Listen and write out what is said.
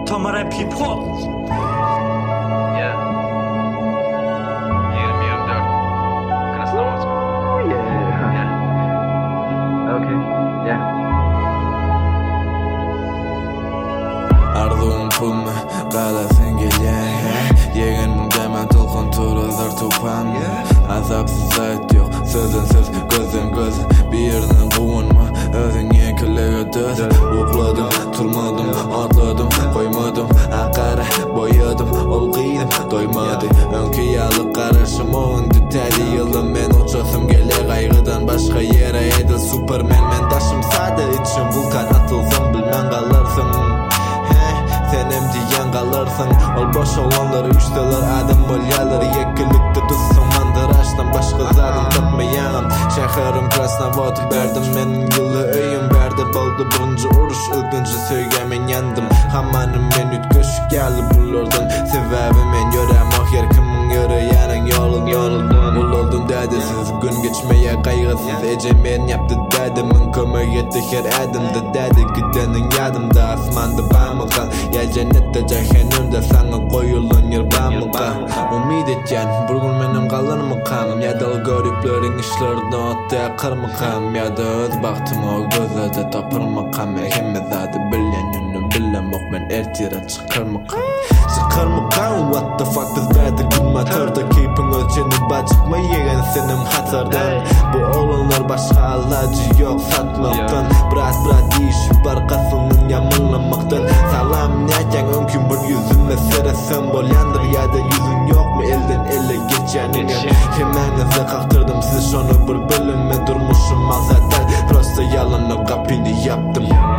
Tamara people. Yeah. 20-24. Krasnovodsk. Yeah. Yeah. Okay. Yeah. Arzum pulma, qalasın gelyen Yegen mungdaman tolqon turular tupan Azapsız ayet yok, sözünsüz, gözün göz Bir yerden quvunma, özün yenkilege döz Uqladım, turmadım, atladım, koymadım Aqara, boyadım, ol qiydim, doymadı Önkü yalı qarışım, oğundu təli yıldım Men uçasım gele qaygıdan başqa yere Edil Superman, men daşım sade içim vulkan atılsam bilmen qalarsın Senem diyen kalırsın Ol boş olanları üçteler adam bolyaları Yekilikte tutsun mandıraştan başka zadım tapmayanım Şehrim Krasnovodsk berdim menin yılı öyüm verdi Boldu buncu uruş ılgınca söygemen yandım Hamanım men ütköşük geldi bulurdun Sebebi men yörem ah yerkimin yörü yanın yoruldun Ululdun dedesiz gün geçmeye kaygısız Ece men yaptı dedemin kömür yetti her adımda Dede gidenin yadımda asmanda bağmıkan Ya cennette cehennemde sana koyulun yer bağmıkan Umid etken bir gün menim kalır mı kanım Ya da o görüklerin işlerine otta kır mı kanım Ya da öz baktım o gözde tapır mı kanım Hemme zadı bilen yönü bilen bok ben ertire çıkır mı kanım Çıkır mı kanım what the fuck biz verdi gün matörde Keepin ölçeni bacıkma yegen senim hatırdan Bu olanlar başka alacı yok satmaktan Brat iş barkasının yamınlamaktan Salam neyken önkün bir yüzüme sere sembol yandır Ya da yüzün yok mu elden ele geçenine Hemenize kaktırdım siz şunu bir bölüme durmuşum Mazaten prosta yalanla kapini yaptım